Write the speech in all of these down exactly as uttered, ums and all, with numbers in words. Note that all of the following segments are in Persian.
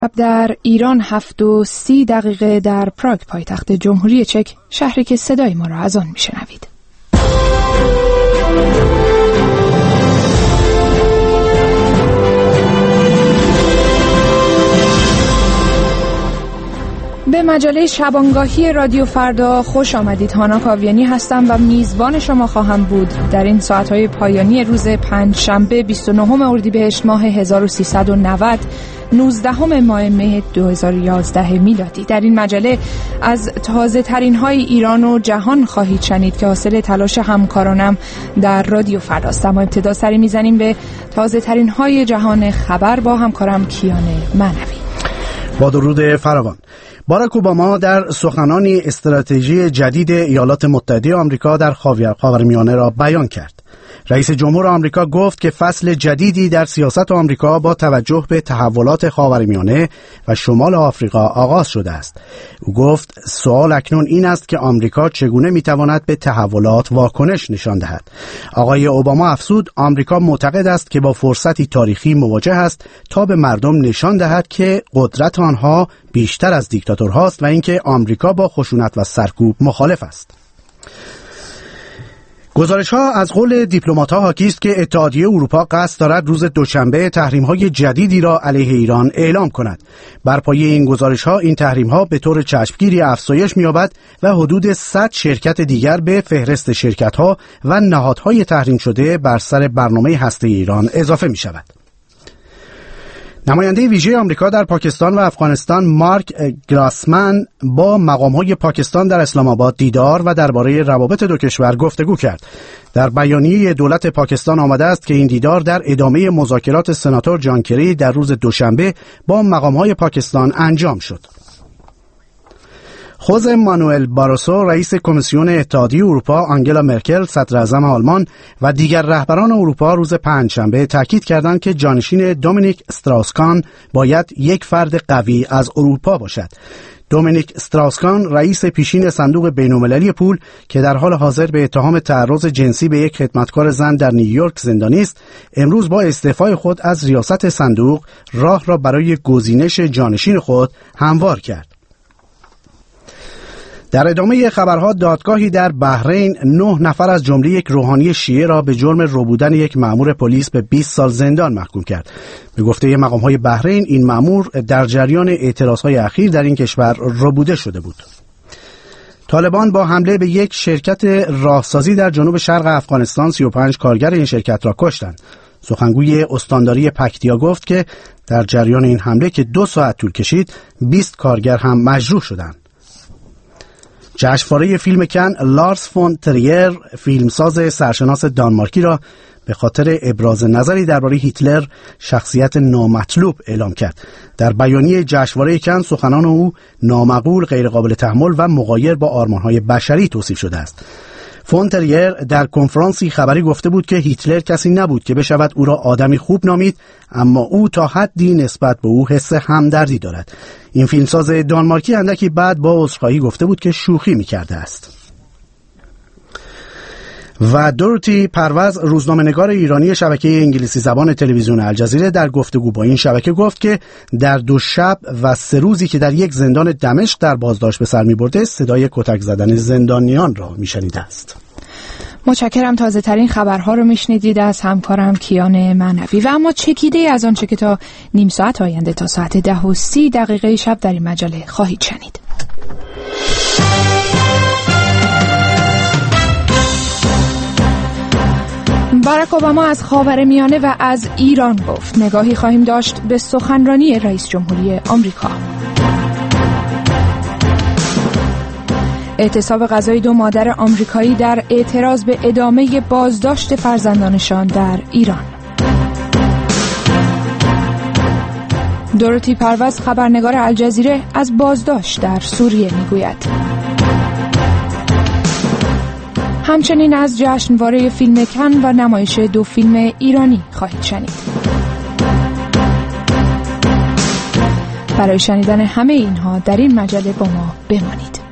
در ایران هفت و سی دقیقه در پراگ پایتخت جمهوری چک، شهری که صدای ما را از آن میشنوید. به مجله شبانگاهی رادیو فردا خوش آمدید. هانا کاویانی هستم و میزبان شما خواهم بود در این ساعت‌های پایانی روز پنجشنبه بیست و نهم اردیبهشت ماه هزار و سیصد و نود، نوزدهم ماه مه دو هزار و یازده میلادی. در این مجله از تازه ترین های ایران و جهان خواهید شنید که حاصل تلاش همکارانم در رادیو فرداست. اما ابتدا سری میزنیم به تازه ترین های جهان خبر با همکارم کیان معنوی. با درود فراوان. باراک اوباما در سخنانی استراتژی جدید ایالات متحده آمریکا در خاورمیانه را بیان کرد. رئیس جمهور آمریکا گفت که فصل جدیدی در سیاست آمریکا با توجه به تحولات خاورمیانه و شمال آفریقا آغاز شده است. او گفت سوال اکنون این است که آمریکا چگونه میتواند به تحولات واکنش نشان دهد. آقای اوباما افزود آمریکا معتقد است که با فرصتی تاریخی مواجه است تا به مردم نشان دهد که قدرت آنها بیشتر از دیکتاتورهاست و اینکه آمریکا با خشونت و سرکوب مخالف است. گزارش‌ها از قول دیپلمات‌ها حاکی است که اتحادیه اروپا قصد دارد روز دوشنبه تحریم‌های جدیدی را علیه ایران اعلام کند. بر پایه این گزارش‌ها این تحریم‌ها به طور چشمگیری افزایش می‌یابد و حدود صد شرکت دیگر به فهرست شرکت‌ها و نهادهای تحریم شده بر سر برنامه هسته‌ای ایران اضافه می‌شود. نماینده ویژه آمریکا در پاکستان و افغانستان مارک گراسمن با مقام‌های پاکستان در اسلام آباد دیدار و درباره روابط دو کشور گفتگو کرد. در بیانیه دولت پاکستان آمده است که این دیدار در ادامه مذاکرات سناتور جان کری در روز دوشنبه با مقام‌های پاکستان انجام شد. خوزه مانوئل باروسو رئیس کمیسیون اتحادیه اروپا، آنگلا مرکل صدر اعظم آلمان و دیگر رهبران اروپا روز پنجشنبه تاکید کردند که جانشین دومینیک استراوس-کان باید یک فرد قوی از اروپا باشد. دومینیک استراوس-کان رئیس پیشین صندوق بین‌المللی پول که در حال حاضر به اتهام تعرض جنسی به یک خدمتکار زن در نیویورک زندانی است، امروز با استعفای خود از ریاست صندوق راه را برای گزینش جانشین خود هموار کرد. در ادامه خبرها، دادگاهی در بحرین نه نفر از جمله یک روحانی شیعه را به جرم ربودن یک مأمور پلیس به بیست سال زندان محکوم کرد. به گفته مقام‌های بحرین این مأمور در جریان اعتراضهای اخیر در این کشور ربوده شده بود. طالبان با حمله به یک شرکت راهسازی در جنوب شرق افغانستان سی و پنج کارگر این شرکت را کشتند. سخنگوی استانداری پکتیا گفت که در جریان این حمله که دو ساعت طول کشید بیست کارگر هم مجروح شدند. جشنواره فیلم کن لارس فون تریر فیلمساز سرشناس دانمارکی را به خاطر ابراز نظری درباره هیتلر شخصیت نامطلوب اعلام کرد. در بیانیه جشنواره کن سخنان او نامقبول، غیرقابل تحمل و مغایر با آرمان‌های بشری توصیف شده است. فون تریر در کنفرانسی خبری گفته بود که هیتلر کسی نبود که بشود او را آدمی خوب نامید، اما او تا حدی نسبت به او حس همدردی دارد. این فیلمساز دانمارکی اندکی بعد با عذرخواهی گفته بود که شوخی می‌کرده است. و دوروتی پروز، روزنامه‌نگار ایرانی شبکه انگلیسی زبان تلویزیون الجزیره، در گفتگو با این شبکه گفت که در دو شب و سه روزی که در یک زندان دمشق در بازداشت به سر می‌برده صدای کتک زدن زندانیان را می‌شنیده است. متشکرم. تازه ترین خبرها رو میشنیدید از همکارم کیان معنوی. و اما چکیده از آنچه که تا نیم ساعت آینده تا ساعت ده و سی دقیقه شب در این مجله خواهید شنید. باراک اوباما از خاورمیانه و از ایران گفت. نگاهی خواهیم داشت به سخنرانی رئیس جمهوری آمریکا. اعتصاب غذای دو مادر آمریکایی در اعتراض به ادامه بازداشت فرزندانشان در ایران. دوروتی پروز، خبرنگار الجزیره، از بازداشت در سوریه میگوید. همچنین از جشنواره فیلم کن و نمایش دو فیلم ایرانی خواهید شنید. برای شنیدن همه اینها در این مجله با ما بمانید.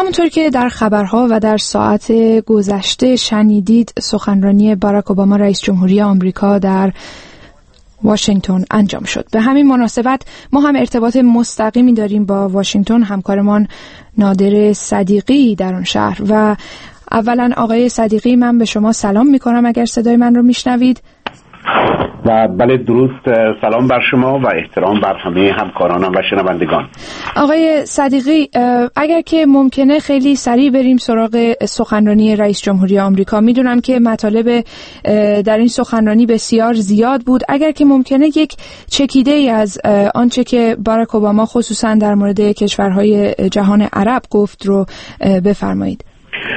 همونطور که در خبرها و در ساعت گذشته شنیدید، سخنرانی باراک اوباما رئیس جمهوری آمریکا در واشنگتن انجام شد. به همین مناسبت ما هم ارتباط مستقیمی داریم با واشنگتن، همکارمان نادر صدیقی در آن شهر. و اولا آقای صدیقی، من به شما سلام میکنم اگر صدای من رو میشنوید. و بله، درود، سلام بر شما و احترام بر همه همکارانم و شنوندگان. آقای صدیقی، اگر که ممکنه خیلی سریع بریم سراغ سخنرانی رئیس جمهوری آمریکا. میدونم که مطالب در این سخنرانی بسیار زیاد بود. اگر که ممکنه یک چکیده ای از آنچه که باراک اوباما خصوصا در مورد کشورهای جهان عرب گفت رو بفرمایید.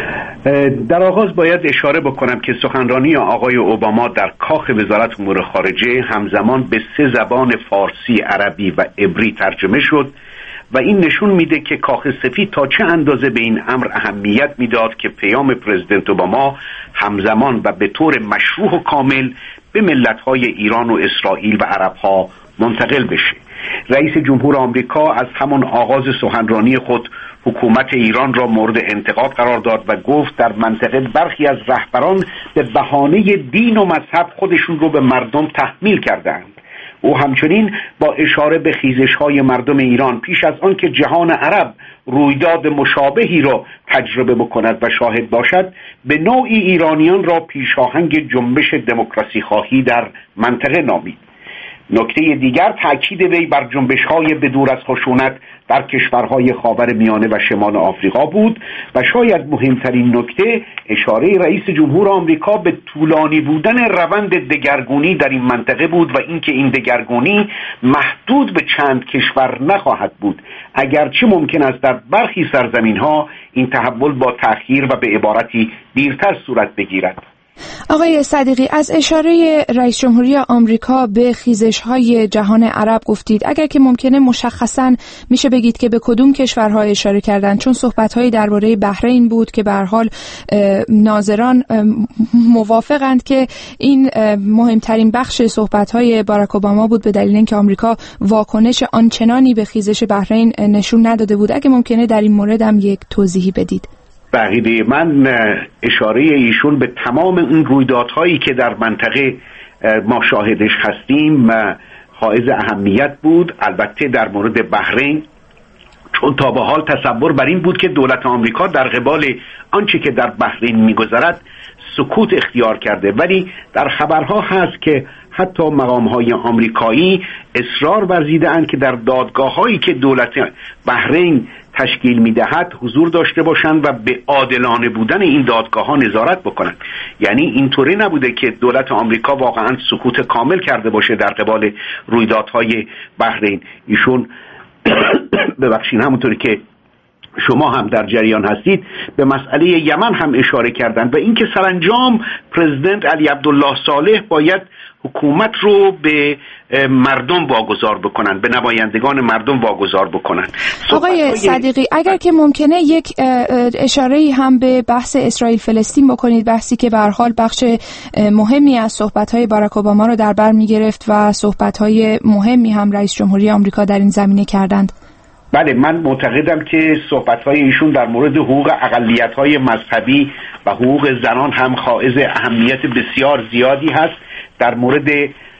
در آغاز باید اشاره بکنم که سخنرانی آقای اوباما در کاخ وزارت امور خارجه همزمان به سه زبان فارسی، عربی و عبری ترجمه شد و این نشون میده که کاخ سفید تا چه اندازه به این امر اهمیت میداد که پیام پرزیدنت اوباما همزمان و به طور مشروع و کامل به ملت‌های ایران و اسرائیل و عرب‌ها منتقل بشه. رئیس جمهور آمریکا از همان آغاز سخنرانی خود حکومت ایران را مورد انتقاد قرار داد و گفت در منطقه برخی از رهبران به بهانه دین و مذهب خودشون رو به مردم تحمیل کردند. او همچنین با اشاره به خیزش‌های مردم ایران پیش از آن که جهان عرب رویداد مشابهی را تجربه بکند و شاهد باشد، به نوعی ایرانیان را پیشاهنگ جنبش دموکراسی خواهی در منطقه نامید. نکته دیگر تأکید وی بر جنبش‌های بدور از خشونت در کشورهای خاورمیانه و شمال آفریقا بود و شاید مهمترین نکته اشاره رئیس جمهور آمریکا به طولانی بودن روند دگرگونی در این منطقه بود و اینکه این دگرگونی محدود به چند کشور نخواهد بود، اگرچه ممکن است در برخی سرزمین‌ها این تحول با تأخیر و به عبارتی دیرتر صورت بگیرد. آقای صدیقی، از اشاره رئیس جمهوری آمریکا به خیزش‌های جهان عرب گفتید. اگر که ممکنه مشخصاً میشه بگید که به کدوم کشورها اشاره کردند؟ چون صحبت‌های درباره بحرین بود که به هر حال ناظران موافقند که این مهمترین بخش صحبت‌های باراک اوباما بود به دلیل اینکه آمریکا واکنش آنچنانی به خیزش بحرین نشون نداده بود. اگه ممکنه در این مورد هم یک توضیحی بدید. بقیده من اشاره ایشون به تمام اون رویدادهایی که در منطقه ما شاهدش هستیم حائز اهمیت بود. البته در مورد بحرین، چون تا به حال تصور بر این بود که دولت آمریکا در قبال آنچه که در بحرین میگذرد سکوت اختیار کرده، ولی در خبرها هست که حتی مقام‌های آمریکایی اصرار ورزیده‌اند که در دادگاه‌هایی که دولت بحرین تشکیل می‌دهد حضور داشته باشند و به عادلانه بودن این دادگاه‌ها نظارت بکنند. یعنی اینطوری نبوده که دولت آمریکا واقعاً سکوت کامل کرده باشه در قبال رویدادهای بحرین. ایشون ببخشید همونطوری که شما هم در جریان هستید به مسئله یمن هم اشاره کردند و اینکه سرانجام پرزیدنت علی عبدالله صالح باید حکومت رو به مردم واگذار بکنن، به نمایندگان مردم واگذار بکنن. آقای صدیقی، اگر که ممکنه یک اشاره‌ای هم به بحث اسرائیل فلسطین بکنید، بحثی که به هر حال بخش مهمی از صحبت‌های باراک اوباما رو در بر می‌گرفت و صحبت‌های مهمی هم رئیس جمهوری آمریکا در این زمینه کردند. بله، من معتقدم که صحبت‌های ایشون در مورد حقوق اقلیت‌های مذهبی و حقوق زنان هم حائز اهمیت بسیار زیادی هست. در مورد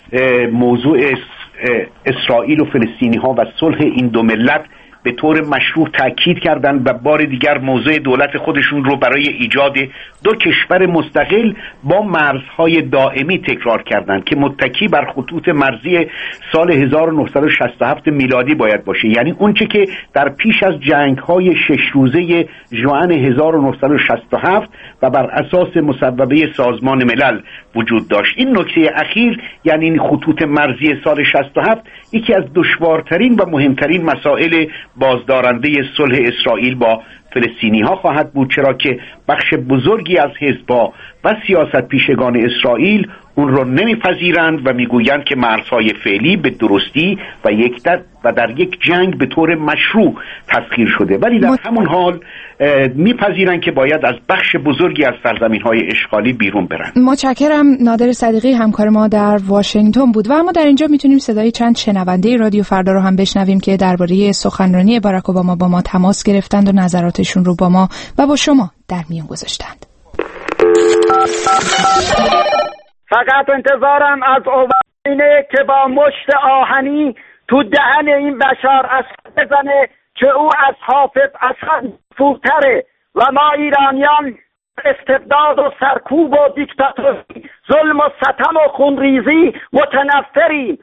موضوع اسرائیل و فلسطینی‌ها و صلح این دو ملت به طور مشروع تاکید کردند و بار دیگر موضوع دولت خودشون رو برای ایجاد دو کشور مستقل با مرزهای دائمی تکرار کردند که متکی بر خطوط مرزی سال هزار و نهصد و شصت و هفت میلادی باید باشه، یعنی اونچه که در پیش از جنگ‌های شش روزه ژوئن هزار و نهصد و شصت و هفت و بر اساس مصوبه سازمان ملل وجود داشت. این نکته اخیر، یعنی این خطوط مرزی سال شصت و هفت، یکی از دشوارترین و مهمترین مسائل بازدارنده صلح اسرائیل با فلسطینی ها خواهد بود، چرا که بخش بزرگی از حزب‌ها و سیاست پیشگان اسرائیل اون رو نمیپذیرند و میگویند که مرزهای فعلی به درستی و یک در و در یک جنگ به طور مشروع تسخیر شده، ولی در همون حال میپذیرند که باید از بخش بزرگی از سرزمین‌های اشغالی بیرون برن. متشکرم. نادر صدیقی همکار ما در واشنگتن بود و اما در اینجا میتونیم صدای چند شنونده رادیو فردا رو هم بشنویم که درباره سخنرانی باراک اوباما با ما تماس گرفتند و نظراتشون رو با ما و با شما در میون گذاشتند. فقط انتظارم از اوباما اینه که با مشت آهنی تو دهن این بشار اسد بزنه که او از حافظ اسد فوتره و ما ایرانیان استبداد و سرکوب و دیکتاتوری، ظلم و ستم و خونریزی متنفریم.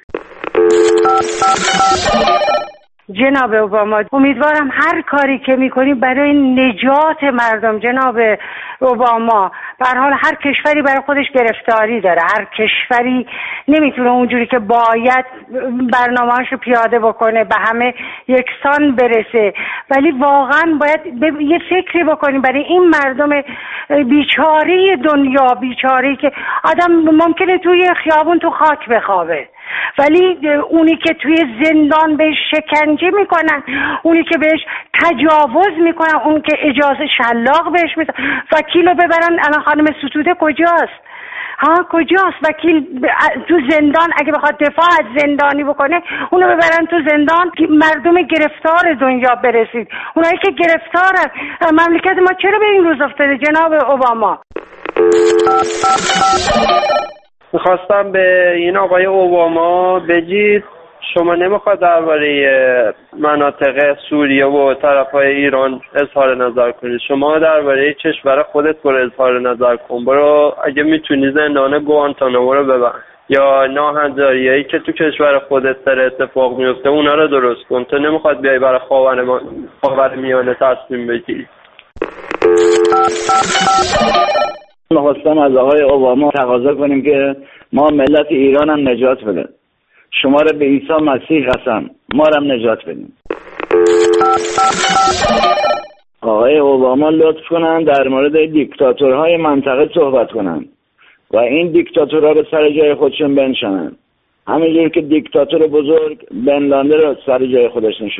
جناب اوباما، امیدوارم هر کاری که میکنیم برای نجات مردم. جناب اوباما، به هر حال هر کشوری برای خودش گرفتاری داره، هر کشوری نمیتونه اونجوری که باید برنامه‌اشو پیاده بکنه به همه یکسان برسه، ولی واقعا باید یه فکری بکنیم برای این مردم بیچاره دنیا، بیچاره‌ای که آدم ممکنه توی خیابون تو خاک بخوابه، ولی اونی که توی زندان بهش شکنجه میکنن، اونی که بهش تجاوز میکنن، اون که اجازه شلاق بهش میدن، وکیل رو ببرن. الان خانم ستوده کجاست؟ ها کجاست وکیل؟ تو زندان اگه بخواد دفاع از زندانی بکنه اونو ببرن تو زندان که مردم گرفتار دنیا برسید. اونایی که گرفتارن، مملکت ما چرا به این روز افتاده جناب اوباما؟ میخواستم به این آقای اوباما بگید شما نمیخواد درباره مناطق سوریه و طرفای ایران اظهار نظر کنید، شما درباره کشور خودت برو اظهار نظر کن. برو اگه میتونی زندان گوانتانامو رو ببند یا ناهنجاریایی که تو کشور خودت داره اتفاق میفته اونا رو درست کن. تو نمیخواد بیای برای خاورمیانه تصمیم بگیری. می‌خواستم از آقای اوباما تقاضا کنیم که ما ملت ایران هم نجات بده. شما رو به عیسی مسیح قسم ما رو هم نجات بدیم. آقای اوباما لطف کنن در مورد دیکتاتورهای منطقه صحبت کنن و این دیکتاتورها رو سر جای خودشون بنشانن، همینجور که دیکتاتور بزرگ بن لادن رو سر جای خودش نشون.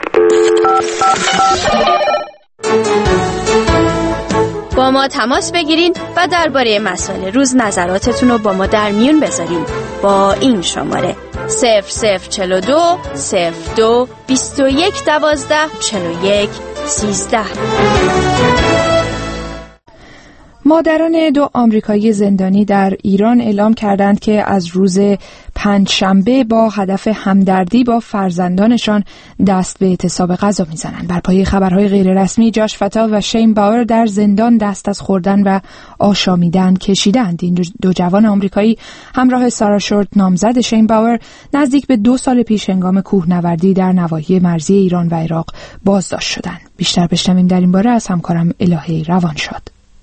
با ما تماس بگیرین و درباره مسائل روز نظراتتون رو با ما در میون بذارین با این شماره صفر صفر چلو دو صفر دو بیست و یک دوازده چلو یک سیزده. مادران دو آمریکایی زندانی در ایران اعلام کردند که از روز پنجشنبه با هدف همدردی با فرزندانشان دست به اعتصاب غذا میزنند. بر پایه خبرهای غیررسمی جاش فتال و شین باور در زندان دست از خوردن و آشامیدن کشیدند. این دو جوان آمریکایی همراه سارا شورت نامزد شین باور نزدیک به دو سال پیش هنگام کوهنوردی در نواحی مرزی ایران و عراق بازداشت شدند. بیشتر بشنویم در این باره از همکارم الهه روانشاد.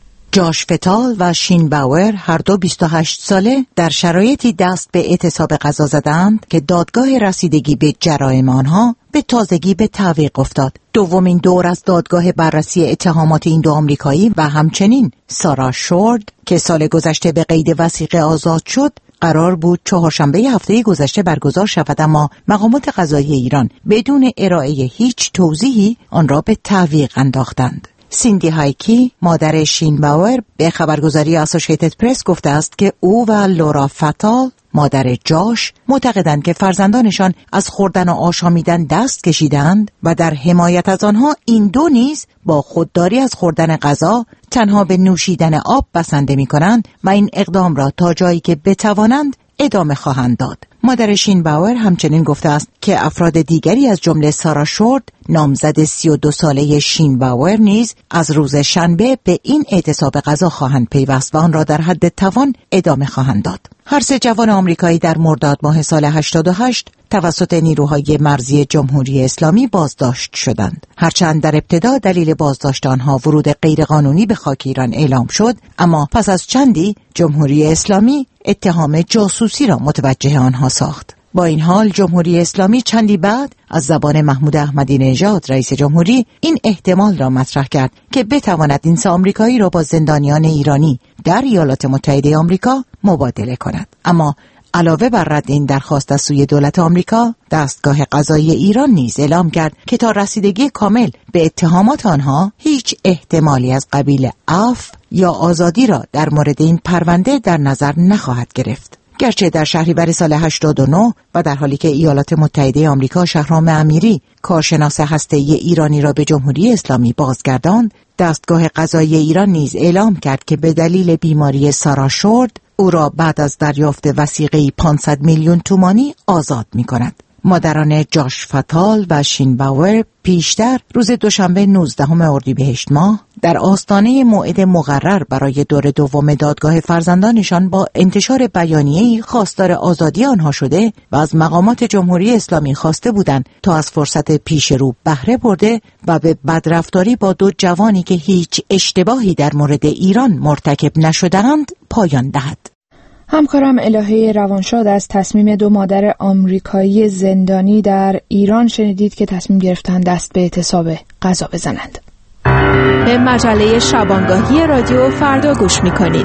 جاش فتال و شین باور هر دو بیست و هشت ساله در شرایطی دست به اعتصاب غذا زدند که دادگاه رسیدگی به جرایم آنها به تازگی به تعویق افتاد. دومین دور از دادگاه بررسی اتهامات این دو آمریکایی و همچنین سارا شورت که سال گذشته به قید وثیقه آزاد شد قرار بود چهارشنبه هفته گذشته برگزار شود، اما مقامات قضایی ایران بدون ارائه هیچ توضیحی آن را به تعویق انداختند. سیندی هایکی مادر شین باور به خبرگزاری اسوسییتد پرس گفته است که او و لورا فتال مادر جاش معتقدند که فرزندانشان از خوردن و آشامیدن دست کشیدند و در حمایت از آنها این دو نیز با خودداری از خوردن غذا تنها به نوشیدن آب بسنده می کنند و این اقدام را تا جایی که بتوانند ادامه خواهند داد. مادر شین باور همچنین گفته است که افراد دیگری از جمله سارا شورت نامزد سی و دو ساله شین باور نیز از روز شنبه به این اعتصاب غذا خواهند پیوست و آن را در حد توان ادامه خواهند داد. هر سه جوان آمریکایی در مرداد ماه سال هشتاد و هشت توسط نیروهای مرزی جمهوری اسلامی بازداشت شدند. هرچند در ابتدا دلیل بازداشت آنها ورود غیرقانونی به خاک ایران اعلام شد، اما پس از چندی جمهوری اسلامی اتهام جاسوسی را متوجه آنها ساخت. با این حال جمهوری اسلامی چندی بعد از زبان محمود احمدی نژاد رئیس جمهوری این احتمال را مطرح کرد که بتواند این سه آمریکایی را با زندانیان ایرانی در ایالات متحده آمریکا مبادله کند. اما علاوه بر رد این درخواست از سوی دولت آمریکا، دستگاه قضایی ایران نیز اعلام کرد که تا رسیدگی کامل به اتهامات آنها هیچ احتمالی از قبیل عفو یا آزادی را در مورد این پرونده در نظر نخواهد گرفت. گرچه در شهریور سال هشتاد و نه و در حالی که ایالات متحده آمریکا شهرام امیری کارشناس هسته‌ای ایرانی را به جمهوری اسلامی بازگرداند، دستگاه قضایی ایران نیز اعلام کرد که به دلیل بیماری سارا شورد او را بعد از دریافت وثیقه‌ای پانصد میلیون تومانی آزاد می‌کند. مادران جاش فتال و شین باور پیشتر روز دوشنبه نوزدهم اردیبهشت ماه در آستانه موعد مقرر برای دور دوم دادگاه فرزندانشان با انتشار بیانیه‌ای خواستار آزادی آنها شده و از مقامات جمهوری اسلامی خواسته بودند تا از فرصت پیش رو بهره برده و به بدرفتاری با دو جوانی که هیچ اشتباهی در مورد ایران مرتکب نشده‌اند پایان دهد. همکارم الهه روانشاد از تصمیم دو مادر آمریکایی زندانی در ایران شنیدید که تصمیم گرفتن دست به اعتصاب قضا بزنند. به مجله شبانگاهی رادیو فردا گوش می‌کنید.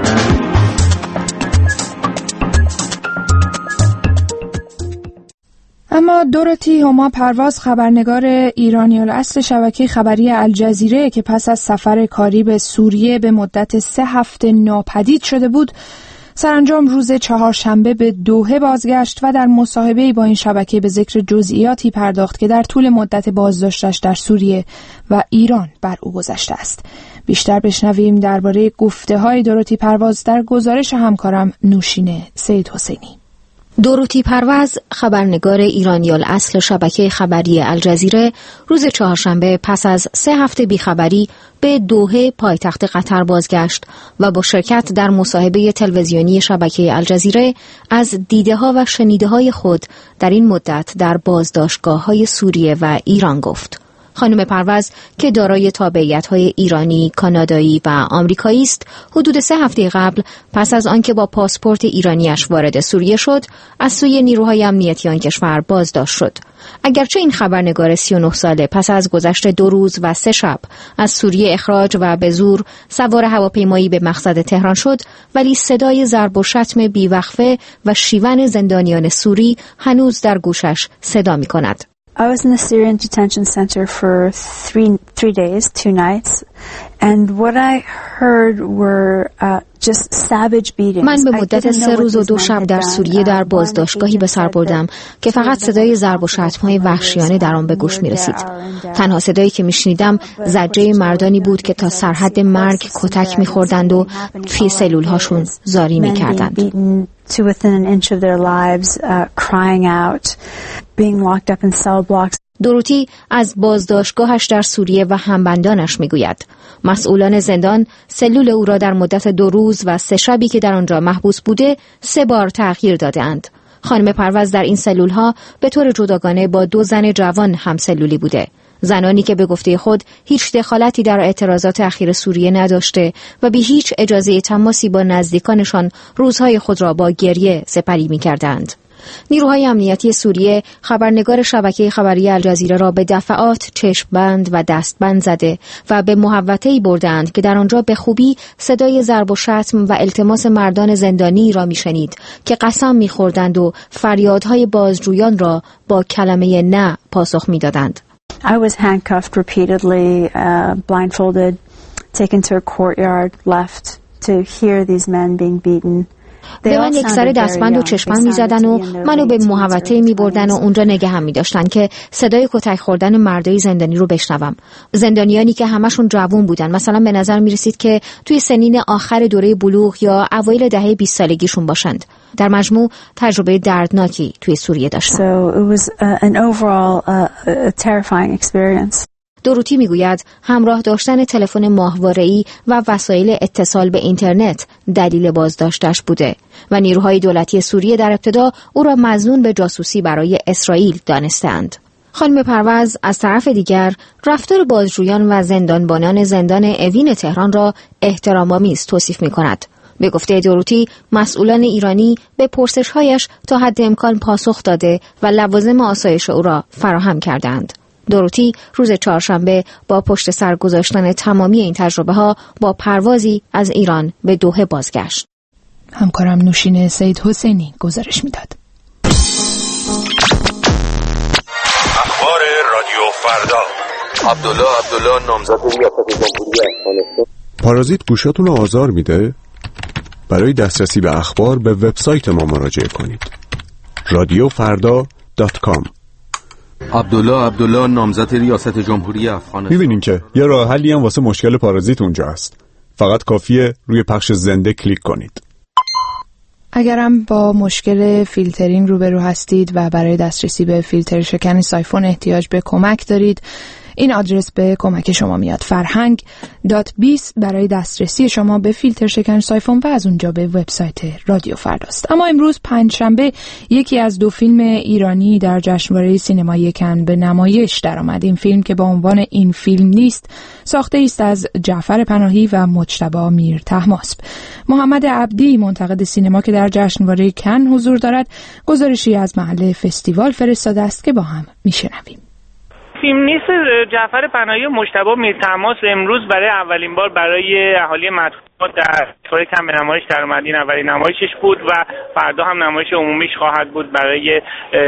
اما دوروتی هما پرواز، خبرنگار ایرانی الاصل شبکه خبری الجزیره که پس از سفر کاری به سوریه به مدت سه هفته ناپدید شده بود، سرانجام روز چهارشنبه به دوحه بازگشت و در مصاحبه‌ای با این شبکه به ذکر جزئیاتی پرداخت که در طول مدت بازداشتش در سوریه و ایران بر او گذشته است. بیشتر بشنویم درباره گفته‌های دوروتی پرواز در گزارش همکارم نوشین سید حسینی. دوروتی پرواز، خبرنگار ایرانی الاصل شبکه خبری الجزیره، روز چهارشنبه پس از سه هفته بیخبری به دوحه پایتخت قطر بازگشت و با شرکت در مصاحبه تلویزیونی شبکه الجزیره از دیده‌ها و شنیده‌های خود در این مدت در بازداشتگاه‌های سوریه و ایران گفت. خانم پرواز که دارای تابعیت‌های ایرانی، کانادایی و آمریکایی است، حدود سه هفته قبل پس از آنکه با پاسپورت ایرانیش وارد سوریه شد، از سوی نیروهای امنیتی آن کشور بازداشت شد. اگرچه این خبرنگار سی و نه ساله پس از گذشت دو روز و سه شب از سوریه اخراج و به زور سوار هواپیمایی به مقصد تهران شد، ولی صدای ضرب و شتم بیوقفه و شیون زندانیان سوری هنوز در گوشش صدا می‌کند. I was in the Syrian detention center for three three days, two nights, and what I heard were uh, just savage beatings. من به مدت سه روز و دو شب در سوریه در بازداشتگاهی به سر بردم که فقط صدای ضرب و شتم‌های وحشیانه در آن به گوش می‌رسید. تنها صدایی که می‌شنیدم زجه مردانی بود که تا سرحد مرگ کتک می‌خوردند و توی سلول‌هاشون زاری می‌کردند. To within an inch of their lives, uh, crying out, being locked up in cell blocks. دوروتی از بازداشتگاهش در سوریه و همبندانش میگوید. مسئولان زندان سلول او را در مدت دو روز و سه شبی که در آنجا محبوس بوده سه بار تغییر داده‌اند. خانم پرواز در این سلول‌ها به طور جداگانه با دو زن جوان هم سلولی بوده. زنانی که به گفته خود هیچ دخالتی در اعتراضات اخیر سوریه نداشته و بی هیچ اجازه تماسی با نزدیکانشان روزهای خود را با گریه سپری می‌کردند. نیروهای امنیتی سوریه خبرنگار شبکه خبری الجزیره را به دفعات چشم‌بند و دستبند زده و به محوطه‌ای بردند که در آنجا به خوبی صدای ضرب و شتم و التماس مردان زندانی را می‌شنید که قسم می‌خوردند و فریادهای بازجویان را با کلمه نه پاسخ می‌دادند. I was handcuffed repeatedly, uh, blindfolded, taken to a courtyard, left to hear these men being beaten. به من یک سر دستبند و چشمم می زدن و منو به محوطه می بردن و اونجا نگه هم می داشتن که صدای کتک خوردن مردای زندانی رو بشنوم. زندانیانی که همشون جوان بودن، مثلا به نظر می رسید که توی سنین آخر دوره بلوغ یا اوایل دهه بیست سالگیشون باشند. در مجموع تجربه دردناکی توی سوریه داشتن. So it was uh, an overall uh, a terrifying experience. دوروتی میگوید همراه داشتن تلفن ماهواره‌ای و وسایل اتصال به اینترنت دلیل بازداشتش بوده و نیروهای دولتی سوریه در ابتدا او را مظنون به جاسوسی برای اسرائیل دانستند. خانم پرواز از طرف دیگر رفتار بازجویان و زندانبانان زندان اوین تهران را احترام‌آمیز توصیف می‌کند. به گفته دوروتی مسئولان ایرانی به پرسش‌هایش تا حد امکان پاسخ داده و لوازم آسایش او را فراهم کردند. دوروتی روز چهارشنبه با پشت سر گذاشتن تمامی این تجربه ها با پروازی از ایران به دوحه بازگشت. همکارم نوشین سید حسینی گزارش میداد. اخبار رادیو فردا. عبدالله عبدالله نامزد ریاست جمهوری افغانستان. پارازیت گوشاتون رو آزار میده؟ برای دسترسی به اخبار به وبسایت ما مراجعه کنید. رادیو فردا دات کام. عبدالله عبدالله نامزد ریاست جمهوری افغانستان. میبینین که یه راه حلی هم واسه مشکل پارازیت اونجا هست. فقط کافیه روی پخش زنده کلیک کنید. اگرم با مشکل فیلترینگ روبرو هستید و برای دسترسی به فیلتر شکن سایفون احتیاج به کمک دارید، این آدرس به کمک شما میاد: فرهنگ دات بیس برای دسترسی شما به فیلتر شکن سایفون و از اونجا به وبسایت رادیو فرداست. اما امروز پنجشنبه یکی از دو فیلم ایرانی در جشنواره سینمایی کن به نمایش درآمد. این فیلم که با عنوان این فیلم نیست ساخته است از جعفر پناهی و مجتبی میر طهماسب. محمد عبدی منتقد سینما که در جشنواره کن حضور دارد گزارشی از محل فستیوال فرستاده است که با هم میشنویم. فیلم نیست جعفر پناهی و مجتبی میر طهماسب امروز برای اولین بار برای اهالی مطبوعات در جشنواره کن به نمایش در اومد. این اولین نمایشش بود و فردا هم نمایش عمومیش خواهد بود برای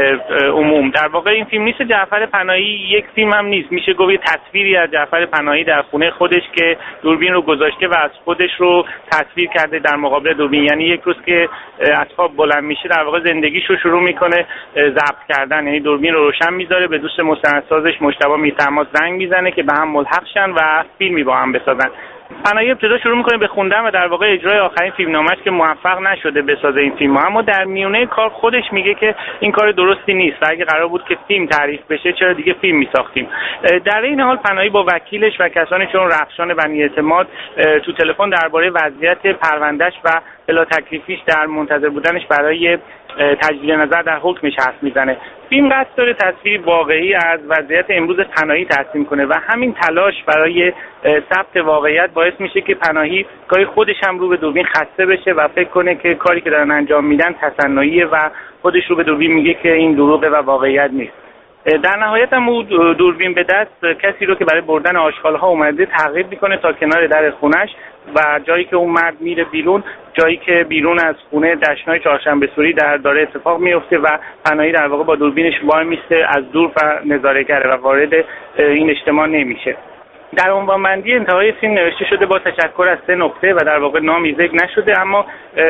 عموم. در واقع این فیلم نیست جعفر پناهی یک فیلم هم نیست، میشه گفت یه تصویری از جعفر پناهی در خونه خودش که دوربین رو گذاشته و از خودش رو تصویر کرده در مقابل دوربین. یعنی یک روز که از خواب بلند میشه در واقع زندگیشو شروع میکنه ضبط کردن، یعنی دوربین رو روشن میذاره، به دوست مستندسازش مجتبی میر طهماسب زنگ میزنه که به هم ملحق شن و فیلمی با هم بسازن. پناهی ابتدا شروع میکنه به خوندن و در واقع اجرای آخرین فیلمنامه‌اش که موفق نشده بسازه این فیلمو، اما در میونه کار خودش میگه که این کار درستی نیست و اگه قرار بود که فیلم تعریف بشه چرا دیگه فیلم میساختیم. در این حال پناهی با وکیلش و کسانی چون رخشان بنی اعتماد تو تلفن درباره وضعیت پروندهش و بلا تکلیفیش در منتظر بودنش برای تجدید نظر در حکمش حرف میزنه. فیلم قصد داره تصویری واقعی از وضعیت امروز پناهی ترسیم کنه و همین تلاش برای ثبت واقعیت باعث میشه که پناهی گاهی خودش هم رو به دوربین خسته بشه و فکر کنه که کاری که دارن انجام میدن تصنعیه و خودش رو به دوربین میگه که این دروغه و واقعیت نیست. در نهایت هم او دوربین به دست کسی رو که برای بردن آشغال‌ها اومده تعقیب میکنه تا کنار در خونش و جایی که اون مرد میره بیرون، جایی که بیرون از خونه دشنای چهارشنبه سوری در داره اتفاق میفته و پناهی در واقع با دوربینش وای میسته از دور و نظاره‌گره و وارد این اجتماع نمیشه. در عنوانبندی انتهای فیلم نوشته شده با تشکر از سه نکته و در واقع نامی ذکر نشده، اما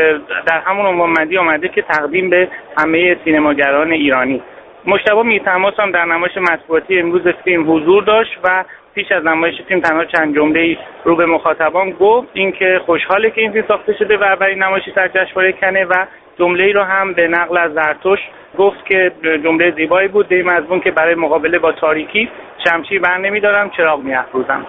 در همون عنوانبندی آمده که تقدیم به همه سینماگران ایرانی. مجتبی میر طهماسب هم در نمایش مطبوعاتی امروز فیلم حضور داشت و پیش از نمایش فیلم تنها چند جمله‌ای رو به مخاطبان گفت، اینکه خوشحاله که این فیلم ساخته شده و اولین نمایشی در جشنواره کنه و جمله‌ای رو هم به نقل از زرتشت گفت که جمله زیبایی بود، به این مضمون که برای مقابله با تاریکی شمشیر بر نمی‌دارم، چراغ می‌افروزم.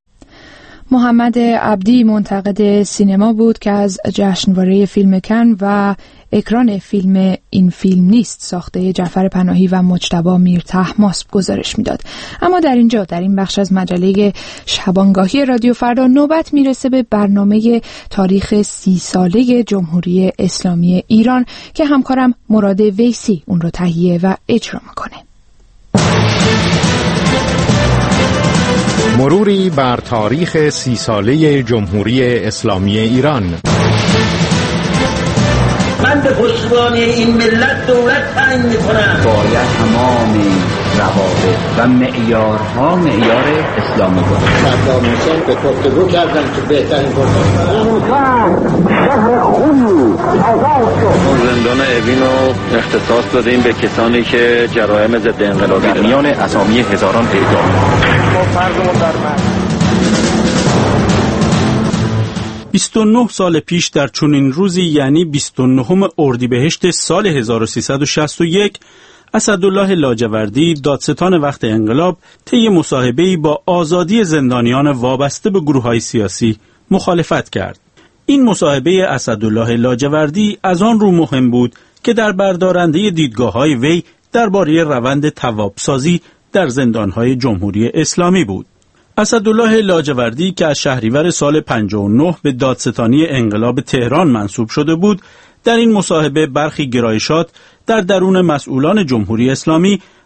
محمد عبدی منتقد سینما بود که از جشنواره فیلم کن و اکران فیلم این فیلم نیست ساخته جعفر پناهی و مجتبی میر طهماسب گزارش میداد. اما در اینجا در این بخش از مجله شبانگاهی رادیو فردا نوبت میرسه به برنامه تاریخ سی ساله جمهوری اسلامی ایران که همکارم مراد ویسی اون رو تهیه و اجرا میکنه. مروری بر تاریخ سی ساله جمهوری اسلامی ایران. من به پشتوانه این ملت دولت تعیین می‌کنم. باید تمام روابط و معیارها معیار اسلامی باشد. صدام حسین به گفتگو کردن که بهترین گفتگو زندان اوین رو اختصاص دادیم به کسانی که جرایم ضد انقلابی در میان اسامی هزاران اعدام. ما فرضمون در من بیست و نه سال پیش در چنین روزی یعنی بیست و نه اردیبهشت سال هزار و سیصد و شصت و یک اسدالله لاجوردی دادستان وقت انقلاب طی مصاحبه‌ای با آزادی زندانیان وابسته به گروه‌های سیاسی مخالفت کرد. این مصاحبه اسدالله لاجوردی از آن رو مهم بود که در بردارنده دیدگاه‌های وی درباره روند توابسازی در زندان‌های جمهوری اسلامی بود. اسدالله لاجوردی که از شهریور سال پنجاه و نه به دادستانی انقلاب تهران منصوب شده بود، در این مصاحبه برخی گرایشات در درون مسئولان جمهوری اسلامی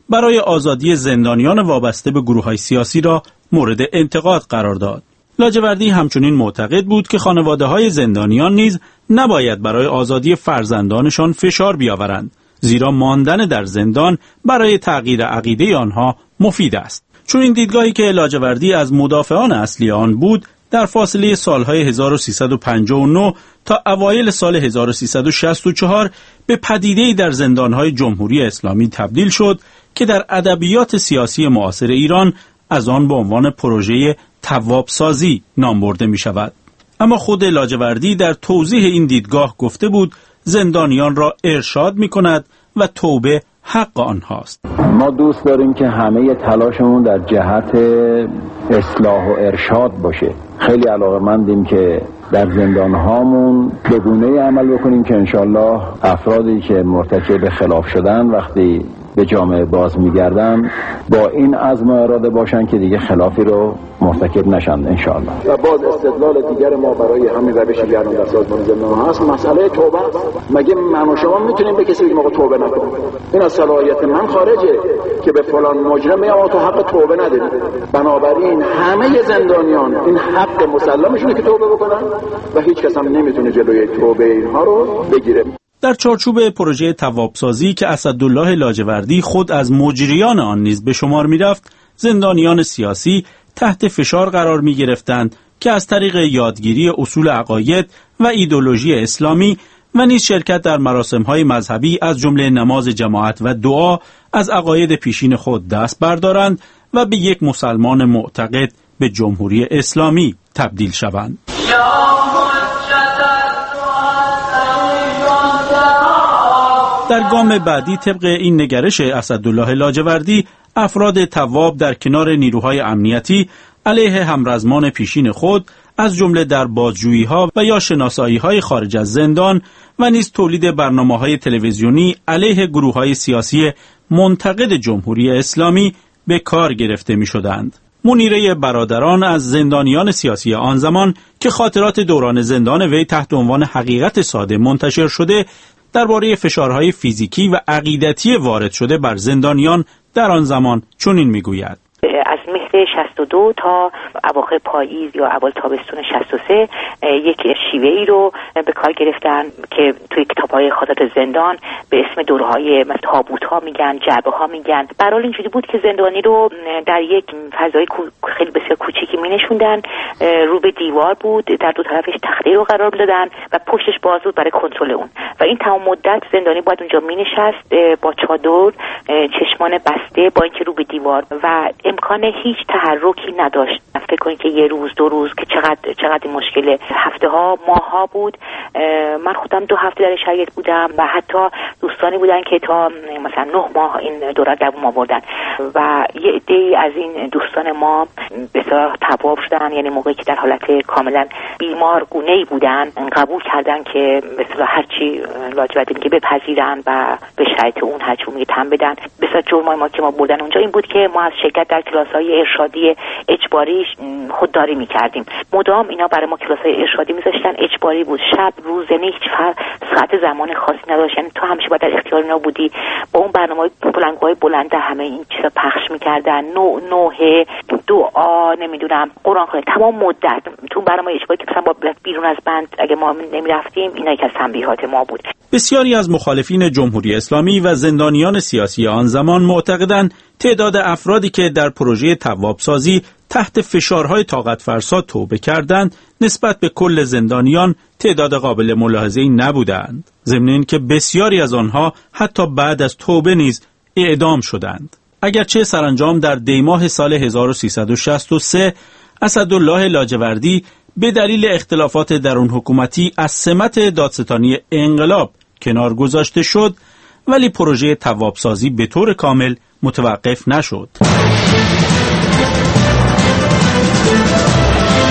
برای آزادی زندانیان وابسته به گروه‌های سیاسی را مورد انتقاد قرار داد. لاجوردی همچنین معتقد بود که خانواده‌های زندانیان نیز نباید برای آزادی فرزندانشان فشار بیاورند، زیرا ماندن در زندان برای تغییر عقیده آنها مفید است. چون این دیدگاهی که لاجوردی از مدافعان اصلی آن بود، در فاصله سالهای هزار و سیصد و پنجاه و نه تا اوایل سال هزار و سیصد و شصت و چهار به پدیده‌ای در زندانهای جمهوری اسلامی تبدیل شد که در ادبیات سیاسی معاصر ایران از آن به عنوان پروژه توابسازی نام برده می شود. اما خود لاجوردی در توضیح این دیدگاه گفته بود زندانیان را ارشاد می کند و توبه حق آنهاست. ما دوست داریم که همه تلاشمون در جهت اصلاح و ارشاد باشه. خیلی علاقه‌مندیم که در زندانهامون به گونه‌ای عمل بکنیم که انشالله افرادی که مرتکب خلاف شدن وقتی به جامعه باز میگردن با این عزم و اراده باشن که دیگه خلافی رو مرتکب نشن انشالله. و باز استدلال دیگر ما برای همین روش گردان در سازمان زندان هست مسئله توبه است. مگه من و شما میتونیم به کسی بگیم آقا توبه نکن؟ این از صلاحیت من خارجه که به فلان مجرم میگم تو حق توبه نداری. بنابراین همه زندانیان این حق مسلمشونه که توبه بکنن و هیچ کس هم نمیتونه جلوی توبه اینها رو بگیره. در چارچوب پروژه توابسازی که اسدالله لاجوردی خود از مجریان آن نیز به شمار می‌رفت، زندانیان سیاسی تحت فشار قرار می‌گرفتند که از طریق یادگیری اصول عقاید و ایدئولوژی اسلامی و نیز شرکت در مراسم‌های مذهبی از جمله نماز جماعت و دعا از عقاید پیشین خود دست بردارند و به یک مسلمان معتقد به جمهوری اسلامی تبدیل شوند. در گام بعدی طبق این نگرش اسدالله لاجوردی، افراد تواب در کنار نیروهای امنیتی علیه همرزمان پیشین خود از جمله در بازجویی‌ها و یا شناسایی‌های خارج از زندان و نیز تولید برنامه‌های تلویزیونی علیه گروه‌های سیاسی منتقد جمهوری اسلامی به کار گرفته می‌شدند. منیره برادران از زندانیان سیاسی آن زمان که خاطرات دوران زندان وی تحت عنوان حقیقت ساده منتشر شده، درباره فشارهای فیزیکی و عقیدتی وارد شده بر زندانیان در آن زمان چنین میگوید: از مهر شصت و دو تا اواخر پاییز یا اول تابستون شصت و سه یک شیوه ای رو به کار گرفتن که توی کتاب‌های خاطرات زندان به اسم دوره‌های مثل تابوت‌ها میگن، جعبه‌ها میگن. برای اینجوری بود که زندانی رو در یک فضای خیلی بسیار کوچیکی می‌نشوندن، رو به دیوار بود، در دو طرفش تخته رو قرار دادن و پشتش باز بود برای کنترل اون. و این تمام مدت زندانی باید اونجا می‌نشست با چادر، چشمان بسته، با اینکه رو به دیوار و امکان هیچ تحرکی نداشت. فکر کنید که یه روز دو روز که چقدر چقدر این مشکل، هفته ها ماه ها بود. من خودم دو هفته در شرایط بودم و حتی دوستانی بودن که تا مثلا نه ماه این دوره دوام آوردن و یه عده‌ای از این دوستان ما بسیار تواب شدن، یعنی موقعی که در حالت کاملا بیمار گونه‌ای بودن قبول کردن که مثلا هر چی لاجوردی میگه بپذیرن و به شرایط اون هر چی میگه تن بدن. بسیار جرمای ما که ما بردن اونجا این بود که ما از شرکت در کلاس‌های ارشادی اجباری خودداری می‌کردیم. مدام اینا برای ما کلاس‌های ارشادی می‌ذاشتن، اجباری بود، شب روز، یعنی هیچ ساعت زمان خاصی نداشت، یعنی تو همیشه باید در اختیار اینا بودی. با اون برنامه‌های بلندگوهای بلند همه این چیزا پخش می‌کردن، نوع نوحه، دعا، نمیدونم قرآن خوندن تمام مدت. تو برنامه اجباری که مثلا با بیرون از بند اگه ما نمی‌رفتیم، اینا یک از تنبیهات ما بود. بسیاری از مخالفین جمهوری اسلامی و زندانیان سیاسی آن زمان معتقدند تعداد افرادی که در پروژه توابسازی تحت فشارهای طاقت فرسا توبه کردند نسبت به کل زندانیان تعداد قابل ملاحظه‌ای نبودند، ضمن اینکه بسیاری از آنها حتی بعد از توبه نیز اعدام شدند. اگرچه سرانجام در دیماه سال هزار و سیصد و شصت و سه اسدالله لاجوردی به دلیل اختلافات درون حکومتی از سمت دادستانی انقلاب کنار گذاشته شد، ولی پروژه توابسازی به طور کامل متوقف نشد.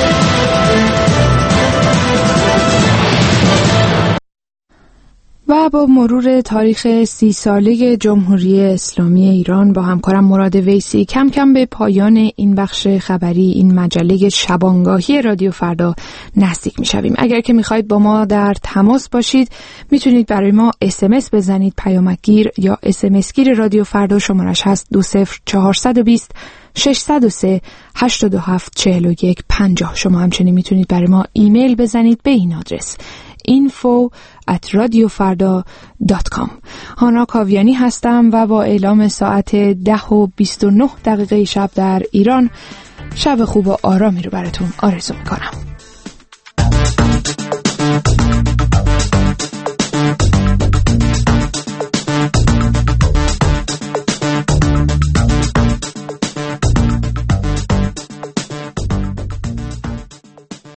و با مرور تاریخ سی ساله جمهوری اسلامی ایران با همکارم مراد ویسی کم کم به پایان این بخش خبری، این مجله شبانگاهی رادیو فردا نزدیک میشویم. اگر که میخواید با ما در تماس باشید میتونید برای ما اس ام اس بزنید، پیامکگیر یا اس ام اس گیر رادیو فردا شمارش هست دو صفر چهار دو صفر ششصد و سه هشتاد و هفت چهل و یک پنجاه. شما همچنین میتونید برای ما ایمیل بزنید به این آدرس info at radiofarda dot com. هانا کاویانی هستم و با اعلام ساعت ده و بیست و نه دقیقه شب در ایران شب خوب و آرامی رو براتون آرزو میکنم.